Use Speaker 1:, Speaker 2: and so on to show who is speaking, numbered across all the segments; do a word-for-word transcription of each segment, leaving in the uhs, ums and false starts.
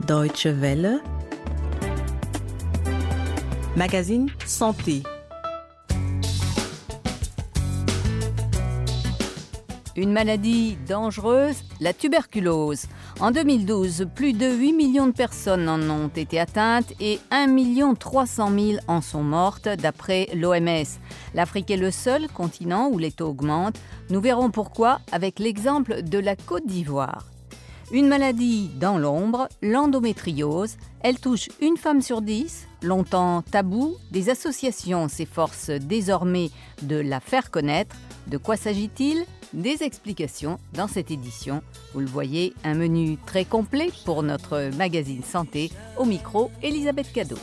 Speaker 1: Deutsche Welle, magazine Santé.
Speaker 2: Une maladie dangereuse, la tuberculose. En deux mille douze, plus de huit millions de personnes en ont été atteintes et un million trois cent mille en sont mortes d'après l'O M S. L'Afrique est le seul continent où les taux augmentent. Nous verrons pourquoi avec l'exemple de la Côte d'Ivoire. Une maladie dans l'ombre, l'endométriose. Elle touche une femme sur dix. Longtemps tabou, des associations s'efforcent désormais de la faire connaître. De quoi s'agit-il ? Des explications dans cette édition. Vous le voyez, un menu très complet pour notre magazine Santé. Au micro, Elisabeth Cadeau.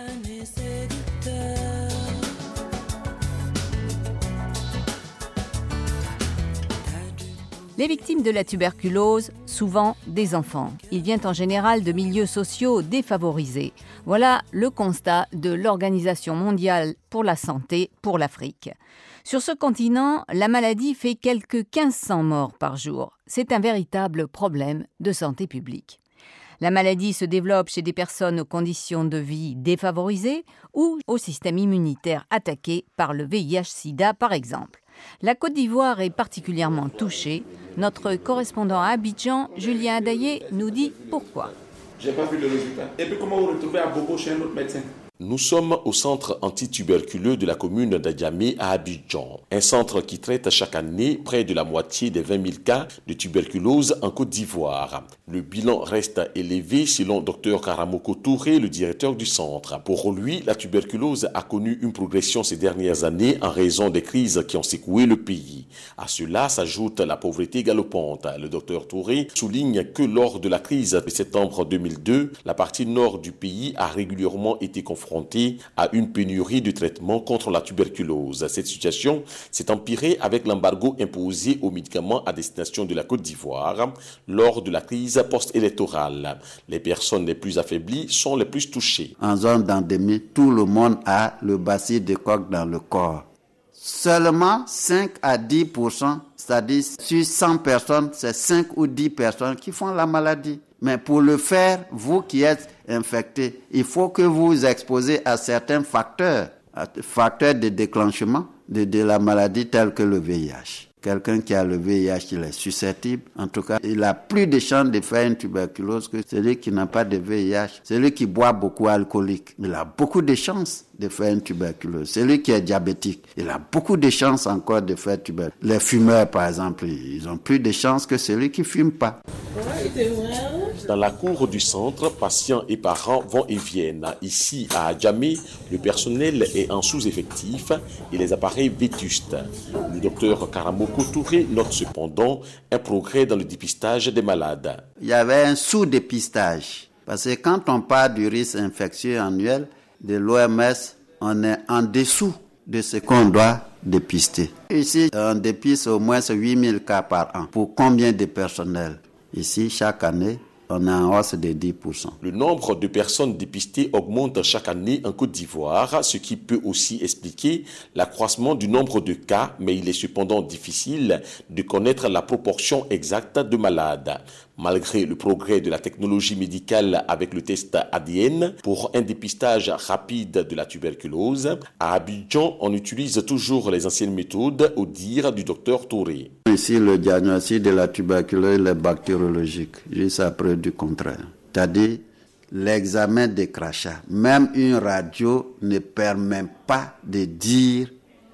Speaker 2: Les victimes de la tuberculose, souvent des enfants. Ils viennent en général de milieux sociaux défavorisés. Voilà le constat de l'Organisation mondiale pour la santé pour l'Afrique. Sur ce continent, la maladie fait quelques mille cinq cents morts par jour. C'est un véritable problème de santé publique. La maladie se développe chez des personnes aux conditions de vie défavorisées ou au système immunitaire attaqué par le V I H sida par exemple. La Côte d'Ivoire est particulièrement touchée. Notre correspondant à Abidjan, Julien Adaye, nous dit pourquoi.
Speaker 3: J'ai pas vu le résultat. Et puis comment vous retrouvez à Bobo chez un autre médecin?
Speaker 4: Nous sommes au centre antituberculeux de la commune d'Adjamé à Abidjan, un centre qui traite chaque année près de la moitié des vingt mille cas de tuberculose en Côte d'Ivoire. Le bilan reste élevé selon Dr Karamoko Touré, le directeur du centre. Pour lui, la tuberculose a connu une progression ces dernières années en raison des crises qui ont secoué le pays. À cela s'ajoute la pauvreté galopante. Le Dr Touré souligne que lors de la crise de septembre deux mille deux, la partie nord du pays a régulièrement été confrontée à une pénurie de traitements contre la tuberculose. Cette situation s'est empirée avec l'embargo imposé aux médicaments à destination de la Côte d'Ivoire lors de la crise post-électorale. Les personnes les plus affaiblies sont les plus touchées.
Speaker 5: En zone d'endémie, tout le monde a le bacille de Koch dans le corps. Seulement cinq à dix pour cent, c'est-à-dire sur cent personnes, c'est cinq ou dix personnes qui font la maladie. Mais pour le faire, vous qui êtes infecté, il faut que vous vous exposez à certains facteurs, facteurs de déclenchement de, de la maladie tels que le V I H. Quelqu'un qui a le V I H, il est susceptible. En tout cas, il a plus de chances de faire une tuberculose que celui qui n'a pas de V I H. Celui qui boit beaucoup alcoolique, il a beaucoup de chances de faire une tuberculose. Celui qui est diabétique, il a beaucoup de chances encore de faire tuberculose. Les fumeurs, par exemple, ils ont plus de chances que celui qui ne fume pas.
Speaker 4: Dans la cour du centre, patients et parents vont et viennent. Ici, à Adjamé, le personnel est en sous-effectif et les appareils vétustes. Le docteur Karamoko Touré note cependant un progrès dans le dépistage des malades.
Speaker 5: Il y avait un sous-dépistage. Parce que quand on parle du risque infectieux annuel de l'O M S, on est en dessous de ce qu'on doit dépister. Ici, on dépiste au moins huit mille cas par an. Pour combien de personnel? Ici, chaque année, on est en hausse de dix pour cent.
Speaker 4: Le nombre de personnes dépistées augmente chaque année en Côte d'Ivoire, ce qui peut aussi expliquer l'accroissement du nombre de cas, mais il est cependant difficile de connaître la proportion exacte de malades. Malgré le progrès de la technologie médicale avec le test A D N pour un dépistage rapide de la tuberculose, à Abidjan, on utilise toujours les anciennes méthodes au dire du docteur Touré.
Speaker 5: Ici, le diagnostic de la tuberculose est bactériologique, jusqu'à preuve du contraire. C'est-à-dire, l'examen des crachats, même une radio ne permet pas de dire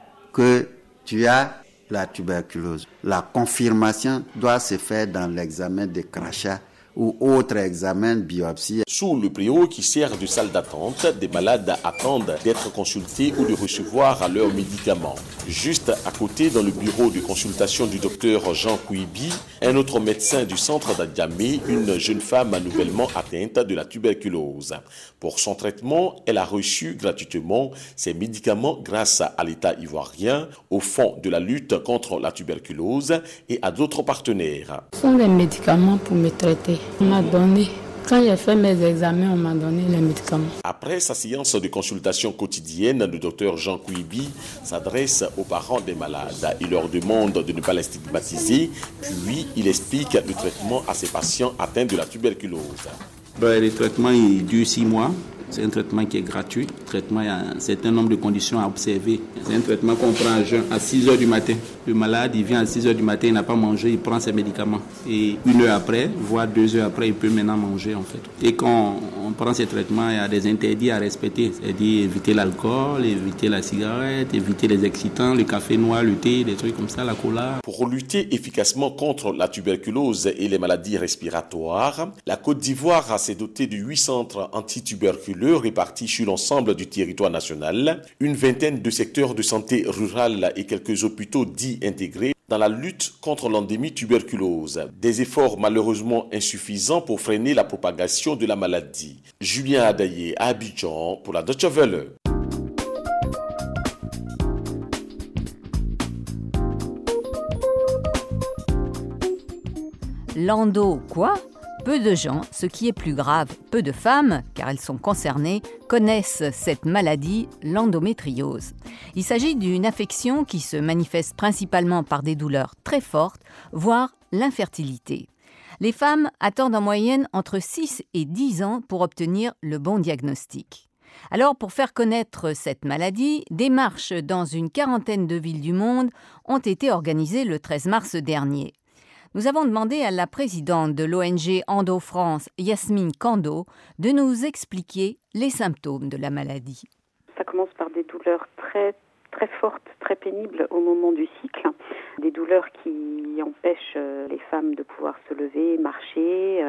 Speaker 5: que tu as la tuberculose. La confirmation doit se faire dans l'examen des crachats ou autre examen de biopsie.
Speaker 4: Sous le préau qui sert de salle d'attente, des malades attendent d'être consultés ou de recevoir leurs médicaments. Juste à côté, dans le bureau de consultation du docteur Jean Kouibi, un autre médecin du centre d'Adjamé, une jeune femme nouvellement atteinte de la tuberculose. Pour son traitement, elle a reçu gratuitement ses médicaments grâce à l'État ivoirien, au Fonds de la lutte contre la tuberculose et à d'autres partenaires.
Speaker 6: Ce sont des médicaments pour me traiter. On m'a donné. Quand j'ai fait mes examens, on m'a donné les médicaments.
Speaker 4: Après sa séance de consultation quotidienne, le docteur Jean Kouibi s'adresse aux parents des malades. Il leur demande de ne pas les stigmatiser, puis il explique le traitement à ses patients atteints de la tuberculose.
Speaker 3: Ben, le traitement il dure six mois. C'est un traitement qui est gratuit. Le traitement, il y a un certain nombre de conditions à observer. C'est un traitement qu'on prend à jeun à six heures du matin. Le malade, il vient à six heures du matin, il n'a pas mangé, il prend ses médicaments. Et une heure après, voire deux heures après, il peut maintenant manger en fait. Et quand on prend ces traitements, il y a des interdits à respecter. C'est-à-dire éviter l'alcool, éviter la cigarette, éviter les excitants, le café noir, le thé, des trucs comme ça, la cola.
Speaker 4: Pour lutter efficacement contre la tuberculose et les maladies respiratoires, la Côte d'Ivoire s'est dotée de huit centres antituberculeux répartis sur l'ensemble du territoire national, une vingtaine de secteurs de santé rurale et quelques hôpitaux dits intégrés dans la lutte contre l'endémie tuberculose. Des efforts malheureusement insuffisants pour freiner la propagation de la maladie. Julien Adaye à Abidjan pour la Deutsche Welle.
Speaker 2: L'endo, quoi ? Peu de gens, ce qui est plus grave, peu de femmes, car elles sont concernées, connaissent cette maladie, l'endométriose. Il s'agit d'une affection qui se manifeste principalement par des douleurs très fortes, voire l'infertilité. Les femmes attendent en moyenne entre six et dix ans pour obtenir le bon diagnostic. Alors, pour faire connaître cette maladie, des marches dans une quarantaine de villes du monde ont été organisées le treize mars dernier. Nous avons demandé à la présidente de l'O N G Endo France, Yasmine Kando, de nous expliquer les symptômes de la maladie.
Speaker 7: Ça commence par des douleurs très, très fortes, très pénibles au moment du cycle. Des douleurs qui empêchent les femmes de pouvoir se lever, marcher.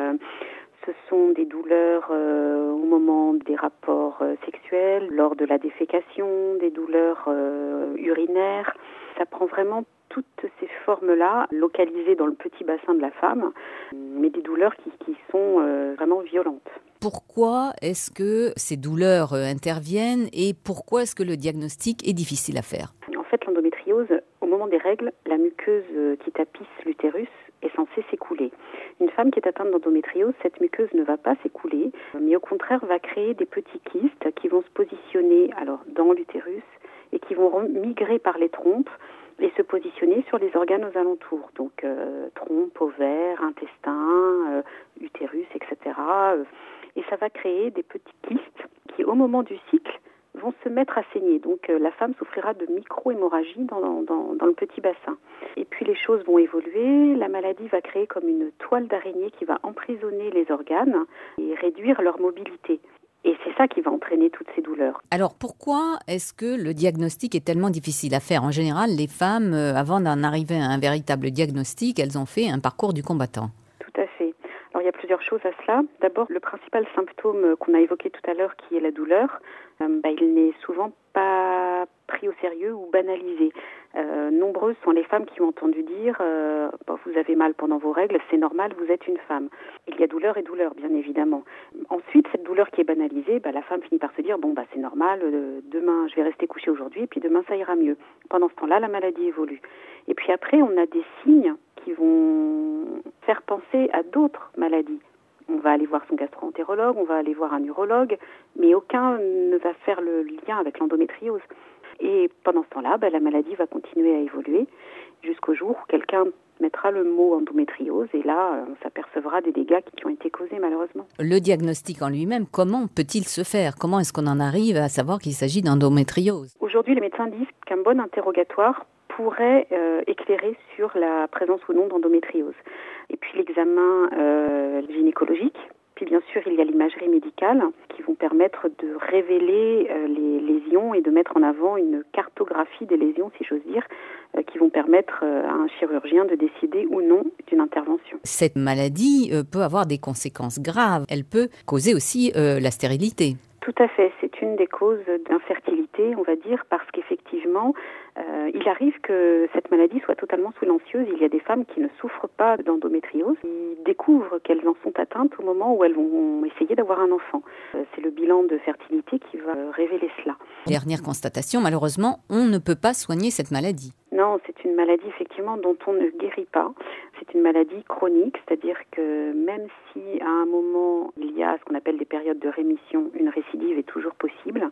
Speaker 7: Ce sont des douleurs euh, au moment des rapports euh, sexuels, lors de la défécation, des douleurs euh, urinaires. Ça prend vraiment toutes ces formes-là, localisées dans le petit bassin de la femme, mais des douleurs qui, qui sont euh, vraiment violentes.
Speaker 2: Pourquoi est-ce que ces douleurs euh, interviennent et pourquoi est-ce que le diagnostic est difficile à faire ?
Speaker 7: En fait, l'endométriose, au moment des règles, la muqueuse qui tapisse l'utérus est censée s'écouler. Une femme qui est atteinte d'endométriose, cette muqueuse ne va pas s'écouler, mais au contraire va créer des petits kystes qui vont se positionner alors dans l'utérus et qui vont migrer par les trompes et se positionner sur les organes aux alentours, donc euh, trompe, ovaire, intestin, euh, utérus, et cetera. Et ça va créer des petits kystes qui, au moment du cycle, vont se mettre à saigner. Donc euh, la femme souffrira de micro-hémorragie dans, dans, dans le petit bassin. Et puis les choses vont évoluer, la maladie va créer comme une toile d'araignée qui va emprisonner les organes et réduire leur mobilité. Et c'est ça qui va entraîner toutes ces douleurs.
Speaker 2: Alors pourquoi est-ce que le diagnostic est tellement difficile à faire ? En général, les femmes, avant d'en arriver à un véritable diagnostic, elles ont fait un parcours du combattant.
Speaker 7: Tout à fait. Alors il y a plusieurs choses à cela. D'abord, le principal symptôme qu'on a évoqué tout à l'heure, qui est la douleur, euh, bah, il n'est souvent pas pris au sérieux ou banalisé. Euh, nombreuses sont les femmes qui ont entendu dire euh, bah, vous avez mal pendant vos règles, c'est normal, vous êtes une femme. Il y a douleur et douleur, bien évidemment. Ensuite, cette douleur qui est banalisée, bah, la femme finit par se dire bon bah c'est normal, euh, demain je vais rester couchée aujourd'hui et puis demain ça ira mieux. Pendant ce temps-là, la maladie évolue. Et puis après, on a des signes qui vont faire penser à d'autres maladies. On va aller voir son gastro-entérologue, on va aller voir un urologue, mais aucun ne va faire le lien avec l'endométriose. Et pendant ce temps-là, bah, la maladie va continuer à évoluer jusqu'au jour où quelqu'un mettra le mot endométriose et là, on s'apercevra des dégâts qui ont été causés malheureusement.
Speaker 2: Le diagnostic en lui-même, comment peut-il se faire ? Comment est-ce qu'on en arrive à savoir qu'il s'agit d'endométriose ?
Speaker 7: Aujourd'hui, les médecins disent qu'un bon interrogatoire pourrait euh, éclairer sur la présence ou non d'endométriose. Et puis l'examen euh, gynécologique, puis bien sûr il y a l'imagerie médicale qui vont permettre de révéler euh, les lésions et de mettre en avant une cartographie des lésions, si j'ose dire, euh, qui vont permettre euh, à un chirurgien de décider ou non d'une intervention.
Speaker 2: Cette maladie euh, peut avoir des conséquences graves. Elle peut causer aussi euh, la stérilité.
Speaker 7: Tout à fait, c'est une des causes d'infertilité, on va dire, parce qu'effectivement, euh, il arrive que cette maladie soit totalement silencieuse. Il y a des femmes qui ne souffrent pas d'endométriose, qui découvrent qu'elles en sont atteintes au moment où elles vont essayer d'avoir un enfant. Euh, c'est le bilan de fertilité qui va révéler cela.
Speaker 2: Dernière constatation, malheureusement, on ne peut pas soigner cette maladie.
Speaker 7: Non, c'est une maladie effectivement dont on ne guérit pas. C'est une maladie chronique, c'est-à-dire que même si à un moment il y a ce qu'on appelle des périodes de rémission, une récidive est toujours possible.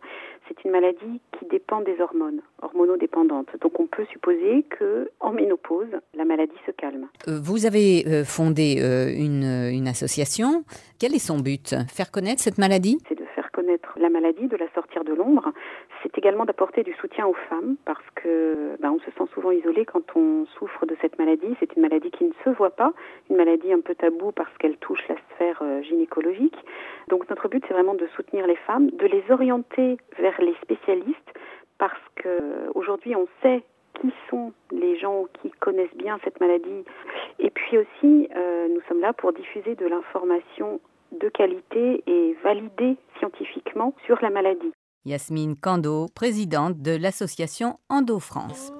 Speaker 7: c'est une maladie qui dépend des hormones, hormonodépendantes. Donc on peut supposer qu'en ménopause, la maladie se calme.
Speaker 2: Vous avez fondé une, une association. Quel est son but ? Faire connaître cette maladie ?
Speaker 7: C'est de faire connaître la maladie, de la sortir de l'ombre. C'est également d'apporter du soutien aux femmes parce que ben, on se sent souvent isolé quand on souffre de cette maladie. C'est une maladie qui ne se voit pas, une maladie un peu taboue parce qu'elle touche la sphère euh, gynécologique. Donc notre but, c'est vraiment de soutenir les femmes, de les orienter vers les spécialistes parce qu'aujourd'hui, on sait qui sont les gens qui connaissent bien cette maladie. Et puis aussi, euh, nous sommes là pour diffuser de l'information de qualité et validée scientifiquement sur la maladie.
Speaker 2: Yasmine Kando, présidente de l'association Endo-France.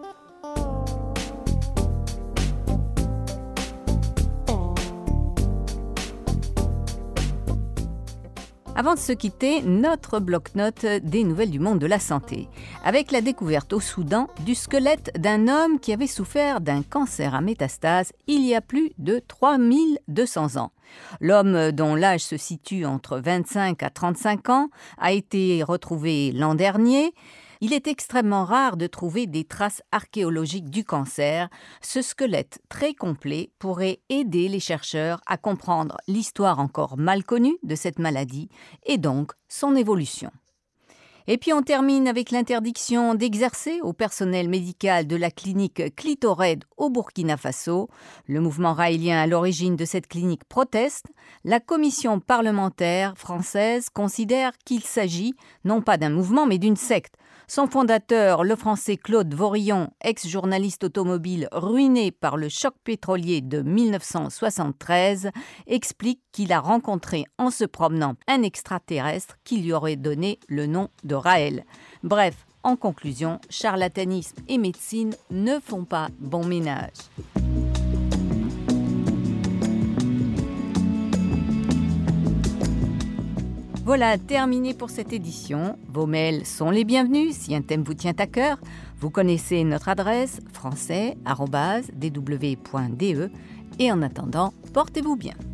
Speaker 2: Avant de se quitter, notre bloc-notes des nouvelles du monde de la santé, avec la découverte au Soudan du squelette d'un homme qui avait souffert d'un cancer à métastase il y a plus de trois mille deux cents ans. L'homme, dont l'âge se situe entre vingt-cinq à trente-cinq ans, a été retrouvé l'an dernier. Il est extrêmement rare de trouver des traces archéologiques du cancer. Ce squelette très complet pourrait aider les chercheurs à comprendre l'histoire encore mal connue de cette maladie et donc son évolution. Et puis on termine avec l'interdiction d'exercer au personnel médical de la clinique Clitored au Burkina Faso. Le mouvement raélien à l'origine de cette clinique proteste. La commission parlementaire française considère qu'il s'agit non pas d'un mouvement mais d'une secte. Son fondateur, le Français Claude Vorillon, ex-journaliste automobile ruiné par le choc pétrolier de mille neuf cent soixante-treize, explique qu'il a rencontré en se promenant un extraterrestre qui lui aurait donné le nom de Raël. Bref, en conclusion, charlatanisme et médecine ne font pas bon ménage. Voilà, terminé pour cette édition. Vos mails sont les bienvenus si un thème vous tient à cœur. Vous connaissez notre adresse français arobase d w point d e et en attendant, portez-vous bien.